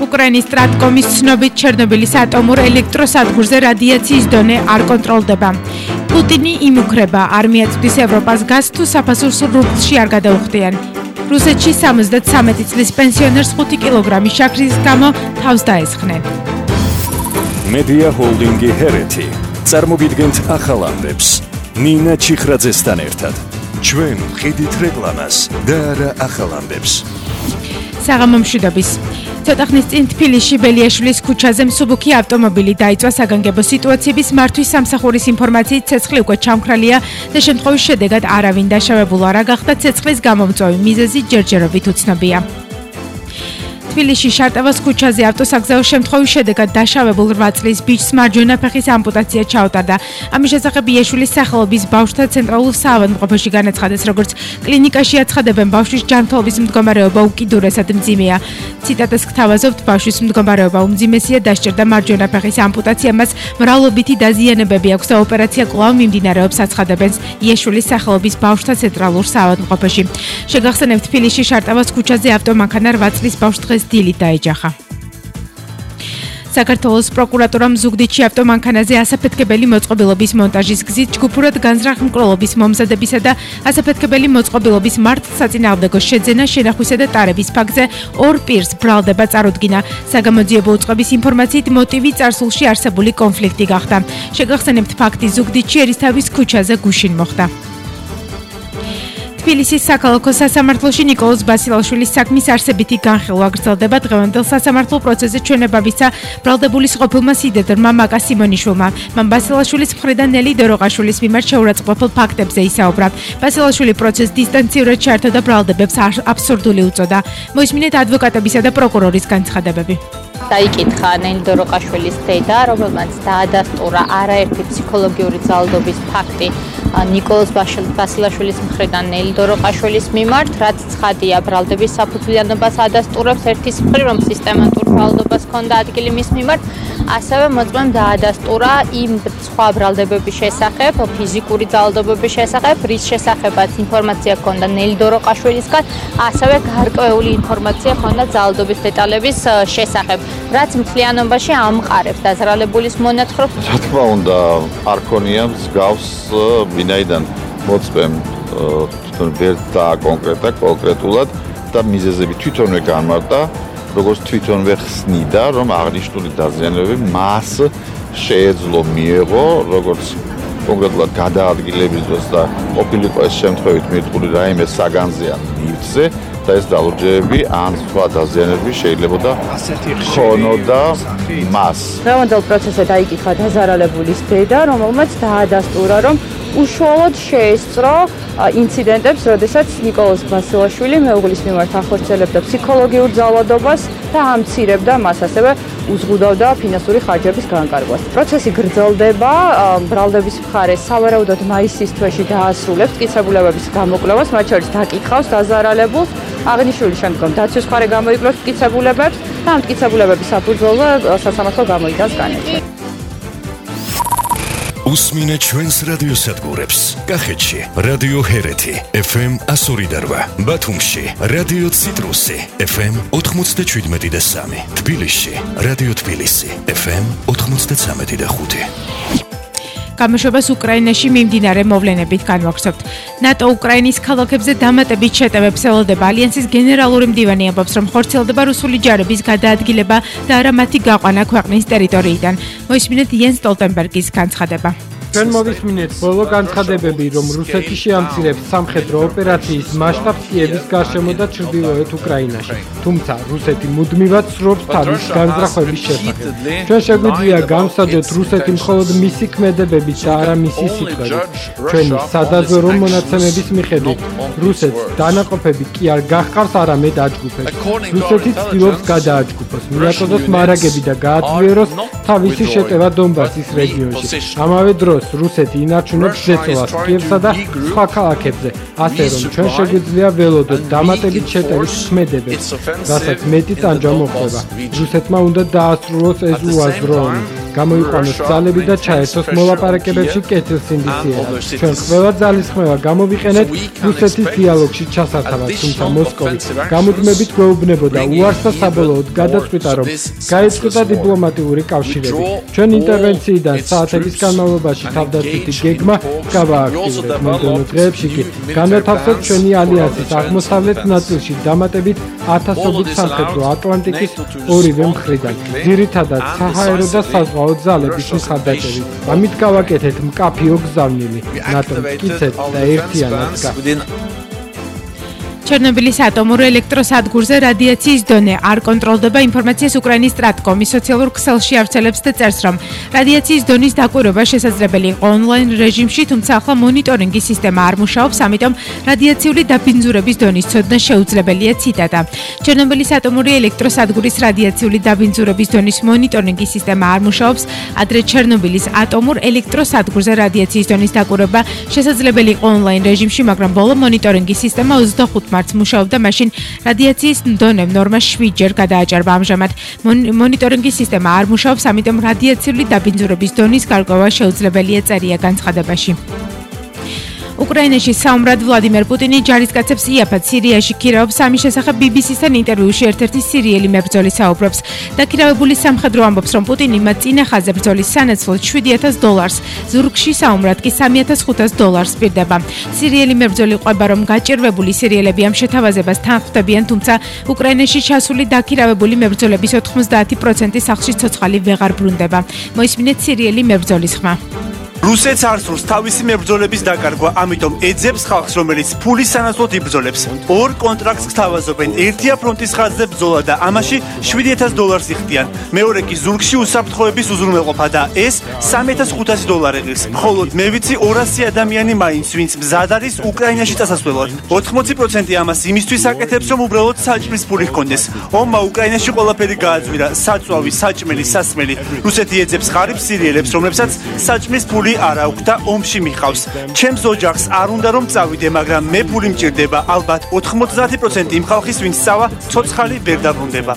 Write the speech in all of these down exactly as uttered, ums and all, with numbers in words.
უკრაინის სტრატკომის ცნობით ჩერნობილის ატომურ ელექტროსადგურზე რადიაციის დონე არ კონტროლდება. პუტინი იმუქრება, არმია წვდის ევროპას გაზს თუ საფასურს რუბლში არ გადაუხდიან. რუსეთში სამოცდათვრამეტი წლის პენსიონერს ხუთი კილოგრამი შაქრის გამო თავს დაესხნენ. მედია ჰოლდინგი ჰერეთი წარმოგიდგენთ ახალ ამბებს. ნინა ჩიხრაძესთან ერთად. ჩვენ ვყიდით რეკლამას და არა ახალ ამბებს. საღამომშვიდობის. ცოტა ხნის წინ თბილისში ბელიაშვილის ქუჩაზე მსუბუქი ავტომობილი დაიწვა საგანგებო სიტუაციების მართვის სამსახურის ინფორმაციით ცეცხლი უკვე ჩამქრალია და შემთხვევის შედეგად არავინ დაშავებულ არ გახდა. ცეცხლის გამომწვევი მიზეზი ჯერჯერობით უცნობია. თბილისში შარტავას ქუჩაზე ავტოსაგზაო შემთხვევის შედეგად დაშავებულ რვა წლის ბიჭს მარჯვენა ფეხის ამპუტაცია ჩაუტარდა. ამის შესახებ იაშვილის სახელობის ბავშვთა ცენტრალურ საავადმყოფოში განაცხადეს, როგორც კლინიკაში აცხადებენ, ბავშვის ჯანმრთელობის მდგომარეობა უკიდურესად მძიმეა. ციტატას გთავაზობთ, ბავშვის მდგომარეობა უმძიმესია, დასჭირდა მარჯვენა ფეხის ამპუტაცია, მას მრავლობითი დაზიანებები აქვს და ოპერაცია კვლავ მიმდინარეობს, აცხადებენ იაშვილის სახელობის ბავშვთა ცენტრალურ საავადმყოფოში. შეგახსენებთ, თბილისში შარტავას ქუჩაზე ავტომანქანა რვა წლის ბავშვს დღეს დილით დაეჯახა. საქართველოს პროკურატურამ ზუგდიდში ავტომანქანაზე ასაფეთქებელი მოწყობილობის მონტაჟის გზით ჯგუფურად განზრახ მკვლელობის მომზადებისა და ასაფეთქებელი მოწყობილობის მართლსაწინააღმდეგო შეძენა, შენახვისა და ტარების ფაქტზე ორ პირს ბრალდება წარუდგინა. საგამოძიებო უწყების ინფორმაციით მოტივი წარსულში არსებული კონფლიქტი გახდა. შეგახსენებთ, ფაქტი ზუგდიდში ერისთავის ქუჩაზე გუშინ მოხდა. თბილისის საქალაქო სასამართლოში ნიკოლოზ ბასილაშვილის საქმის არსებითი განხილვა გრძელდება. დღევანდელ სასამართლო პროცესზე ჩვენებავისა ბრალდებულის ყოფილმა სიდედრმა მაკა სიმონიშვილმა. მან ბასილაშვილის მხრიდან ნელი დოროყაშვილის მიმართ შეურაცხმყოფილ ფაქტებზე ისაუბრა. ბასილაშვილი პროცესს დისტანციურად ჩაერთო და ბრალდებებს აბსურდული უწოდა. მოისმინეთ ადვოკატებისა და პროკურორის განცხადებები. დაიკითხა ნელი დოროყაშვილის დედა, რომელმაც დაადასტურა არაერთი ფსიქოლოგიური ძალადობის ფაქტი ნიკოლოზ ბასილაშვილის მხრიდან ნელი დოროყაშვილის მიმართ, რაც ცხადია ბრალდების საფუძვლიანობას ადასტურებს. ერთის მხრივ, რომ სისტემატურ ბრალდებას ჰქონდა ადგილი მის მიმართ, ასევე მოწმემ დაადასტურა იმ სხვა ბრალდებების შესახებ, ფიზიკური ძალადობების შესახებ, რის შესახებაც ინფორმაცია ჰქონდა ნელი დოროყაშვილისგან, ასევე გარკვეული ინფორმაცია ჰქონდა ძალადობის დეტალების შესახებ, რაც მთლიანობაში ამყარებს დაზრალებულის მონათხრობს. რა თქმა უნდა, არ ქონია მსგავს ვინაიდან მოწმემ თვითონ ვერ დააკონკრეტა კონკრეტულად და მიზეზები თვითონვე განმარტა, როგორც თვითონვე ხსნიდა, რომ აღნიშნული დაზიანებები მას შეეძლო მიეღო, როგორც კონკრეტულად გადაადგილების დროს და ყოფილიყო ეს შემთხვევით მირთული რაიმე საგანზე ან ნივთზე და ეს დალურჯეები ან სხვა დაზიანებები შეიძლებოდა ხონოდა მას. დღევანდელ პროცესზე დაიკითხა დაზარალებულის დედა, რომელმაც დაადასტურა, რომ უშუალოდ შეესწრო ინციდენტებს, როდესაც ნიკოლოზ ბასილაშვილი მეუღლის მიმართ ახორციელებდა ფსიქოლოგიურ ძალადობას და ამცირებდა მას, ასევე უზღუდავდა ფინანსური ხარჯების განკარგვას. პროცესი გრძელდება, ბრალდების მხარე სავარაუდოდ მაისის თვეში დაასრულებს მტკიცებულებების გამოკვლევას, მათ შორის დაკითხავს დაზარალებულს. აღნიშნული შემდგომ დაცვის მხარე გამოიკვლევს მტკიცებულებებს და ამ მტკიცებულებების საფუძველზე სასამართლო გამოიტანს განაჩენი. უსმინეთ ჩვენს რადიოსადგურებს. კახეთში რადიო ჰერეთი ეფ ემ εκατო ორი და რვა, ბათუმში რადიო ციტრუსი ეფ ემ ოთხმოცდაშვიდმეტი და სამი, თბილისში რადიო თბილისი ეფ ემ ოთხმოცდაცამეტი და ხუთი. გამოშვებას უკრაინაში მიმდინარე მოვლენებით განვაგრძობთ. ნატო უკრაინის ქალაქებზე დამატებით შეტევებს ელოდება. ალიანსის გენერალური მდივანი ამბობს, რომ ხორციელდება რუსული ჯარების გადაადგილება და არა მათი გაყვანა ქვეყნის ტერიტორიიდან. მოისმინეთ იენს სტოლტენბერგის განცხადება. ჩვენ მოვისმინეთ ბოლო განცხადებები, რომ რუსეთი შეამცირებს სამხედრო ოპერაციის მასშტაბს კიევის გარშემო და ჩრდილოეთ უკრაინაში. თუმცა რუსეთი მუდმივად სრობს თავის განზრახვების შესახებ. ჩვენ შეგვიძლია გავსადოთ რუსეთი მხოლოდ მისი ქმედებებით და არა მისი სიტყვებით. ჩვენი სადაზვერო მონაცემების მიხედვით, რუსეთს დანაყოფები კი არ გაჰყავს, არამედ აჯგუფებს. რუსეთი ცდილობს გადააჯგუფოს, მიაწოდოს მარაგები და გააძლიეროს თავისი შეტევა დონბასის რეგიონში. ამავე დროს რუსეთი ინარჩუნებს ზეწოლას კიევსა და სხვა ქალაქებზე, ასე რომ ჩვენ შეგვიძლია ველოდოთ დამატებით შეტევის ქმედებებს, რასაც მეტი ტანჯვა მოხდება. რუსეთმა უნდა დაასრულოს ეს უაზრო ომი. გამოიყვანოს ძალები და ჩაერთოს მოლაპარაკებებში კეთილსინდისიერად. ჩვენ ყველა ძალისხმევა გამოვიყენეთ რუსეთის დიალოგში ჩასართავად, თუმცა მოსკოვი გამუდმებით გვეუბნებოდა უარს და საბოლოოდ გადაწყვიტა, რომ გაიწყვეტა დიპლომატიური კავშირები. ჩვენ ინტერვენციიდან საათების განმავლობაში თავდაცვითი გეგმა გავააქტიურეთ. მომდევნო დღეებში კი განათავსეთ ჩვენი ალიანსის აღმოსავლეთ ნაწილში დამატებით ათასობით სამხედრო ატლანტიკის ორივე მხრიდან, ძირითადად საჰაერო და საზღვაო ძალების მხარდაჭერით. ამით გავაკეთეთ მკაფიო გზავნილი, ნატომ მტკიცედ და ერთიანად გახდა. ჩერნობილის ატომურ ელექტროსადგურზე რადიაციის დონე არ კონტროლდება. ინფორმაციას უკრაინის სტრატკომი სოციალურ ქსელში ავრცელებს და წერს, რომ რადიაციის დონის დაკვირვება შესაძლებელი იყო ონლაინ რეჟიმში, თუმცა ახლა მონიტორინგის სისტემა არ მუშაობს, ამიტომ რადიაციული დაბინძურების დონის ცოდნა შეუძლებელია. ციტატა. ჩერნობილის ატომური ელექტროსადგურის რადიაციული დაბინძურების დონის მონიტორინგის სისტემა არ მუშაობს. ადრე ჩერნობილის ატომურ ელექტროსადგურზე რადიაციის დონის დაკვირვება შესაძლებელი იყო ონლაინ რეჟიმში, მაგრამ ბოლო მონიტორინგის სისტემა ოცდახუთ მარტს მუშაობდა, მაშინ რადიაციის დონემ ნორმა შვიდჯერ გადააჭარბა. ამჟამად მონიტორინგის სისტემა არ მუშაობს, ამიტომ რადიაციული დაბინძურების დონის გარკვევა შეუძლებელია, წერია განცხადებაში. უკრაინაში საომრად ვლადიმერ პუტინი ჯარისკაცებს იაფად სირიაში ქირავებს. ამის შესახებ ბი ბი სი-სთან ინტერვიუში ერთ-ერთი სირიელი მებრძოლი საუბრობს. დაქირავებული სამხედრო ამბობს, რომ პუტინი მათ წინა ხაზზე ბრძოლის სანაცვლოდ შვიდი ათას დოლარს, ზურგში საომრად კი სამი ათას ხუთას დოლარს პირდება. სირიელი მებრძოლი ყვება, რომ გაჭირვებული სირიელები ამ შეთავაზებას თან ხვდებიან, თუმცა უკრაინაში ჩასული დაქირავებული მებრძოლების ოთხმოცდაათი პროცენტი სახლში ცოცხალი ვეღარ ბრუნდება. მოისმინეთ სირიელი მებრძოლის ხმა. რუსეთს არ სურს თავისი მებრძოლების დაკარგვა, ამიტომ ეძებს ხალხს, რომელიც ფულის სანაცვლოდ იბრძოლებს. ორ კონტრაქტს გთავაზობენ, ერთია ფრონტის ხაზზე ბრძოლა და ამაში შვიდი ათას დოლარს იხდიან. მეორე კი ზურგში უსაფრთხოების უზრუნველყოფა და ეს სამი ათას ხუთასი დოლარი ღირს. მხოლოდ მე ვიცი ორასი ადამიანი მაინც, ვინც მზად არის უკრაინაში წასასვლელად. ოთხმოცი პროცენტი ამას იმისთვის აკეთებს, რომ უბრალოდ საჭმლის ფული ჰქონდეს. ომმა უკრაინაში ყველაფერი გააძვირა, საწვავი, საჭმელი, სასმელი. რუსეთი ეძებს ხარიბს სირიელებს, რომლებსაც საჭმლის ფული არ აქვს და ომში მიყავს. ჩემს ოჯახს არ უნდა რომ წავიდე, მაგრამ მე ფული მჭირდება. ალბათ ოთხმოცდაათი პროცენტი იმ ხალხის, ვინც წავა, ცოცხალი ვერ დაბრუნდება.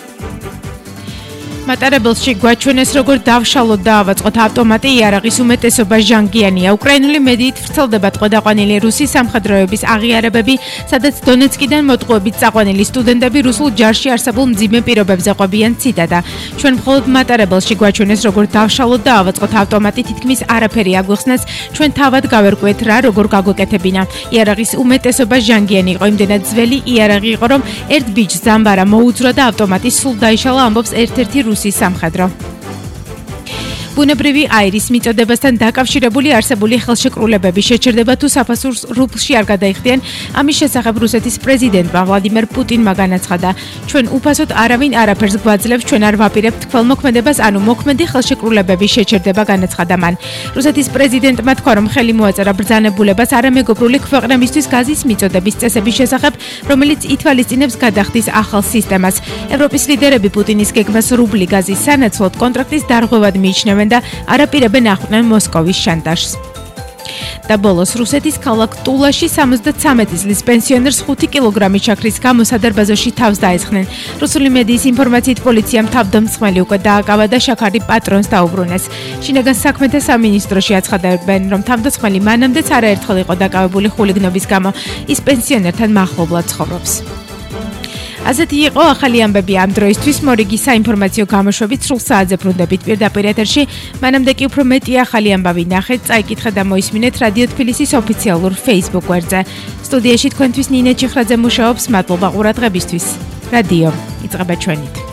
მატარებელში გვაჩვენეს, როგორ დავშალოთ და ავაწყოთ ავტომატი იარაღის უმეტესობა ჟანგიანია. უკრაინული მედიით ვრცელდება ტყვედაყვანილი რუსი სამხედროების აღიარებები, სადაც დონეცკიდან მოტყუებით წაყვანილი სტუდენტები რუსულ ჯარში არსებულ მძიმე პირობებზე ყვებიან. ციტატა. ჩვენ მხოლოდ მატარებელში გვაჩვენეს, როგორ დავშალოთ და ავაწყოთ ავტომატი, თითქმის არაფერი აგვიხსნას, ჩვენ თავად გავერკვეთ რა, როგორ გაგვეკეთებინა. იარაღის უმეტესობა ჟანგიანი იყო, იმდენად ძველი იარაღი იყო, რომ ერთ ბიჭს ზამბარა მოუძრა და ავტომატი სულ დაიშალა, ამბობს ერთ-ერთი რუსი სამხედრო. ბუნებრივი აირის მიწოდებასთან დაკავშირებული არსებული ხელშეკრულებები შეჩერდება თუ საფასურს რუბლში არ გადაიხდიან. ამის შესახებ რუსეთის პრეზიდენტმა ვლადიმერ პუტინმა განაცხადა, ჩვენ უფასოდ არავინ არაფერს გვაძლევს, ჩვენ არ ვაპირებთ ქველმოქმედებას, ანუ მოქმედი ხელშეკრულებები შეჩერდება, განაცხადა მან. რუსეთის პრეზიდენტმა თქვა, რომ ხელი მოაწერა ბრძანებულებას არამეგობრული ქვეყნებისთვის გაზის მიწოდების წესების შესახებ, რომელიც ითვალისწინებს გადახდის ახალ სისტემას. ევროპის ლიდერები პუტინის გეგმას რუბლი გაზის სანაცვლოდ კონტრაქტის დარღვევად მიიჩნევენ და არაპირებენ ახვდნენ მოსკოვის შანტაჟს. და ბოლოს რუსეთის ქალაქ ტულაში სამოცდაცამეტი წლის პენსიონერს ხუთი კილოგრამი შაქრის გამო სადარბაზოში თავს დაესხნენ. რუსული მედიის ინფორმაციით პოლიციამ თავდამსხმელი უკვე დააკავა და შაქარი პატრონს დაუბრუნეს. შინაგან საქმეთა სამინისტროში აცხადებენ, რომ თავდამსხმელი მანამდეც არაერთხელ იყო დაკავებული ხულიგნობის გამო. ის პენსიონერთან მახლობლად ცხოვრობს. ასეთი იყო ახალი ამბები ამ დროისთვის. მორიგი საინფორმაციო გამოშვებით სრულ საათზე ბრუნდებით პირდაპირ ეთერში. მანამდე კი უფრო მეტი ახალი ამბავი ნახეთ, წაიკითხეთ და მოისმინეთ რადიო თბილისის ოფიციალურ Facebook გვერდზე. სტუდიაში თქვენთვის ნინე ჭიხრაძე მუშაობს. მადლობა ყურადღებისთვის. რადიო იწყება ჩვენით.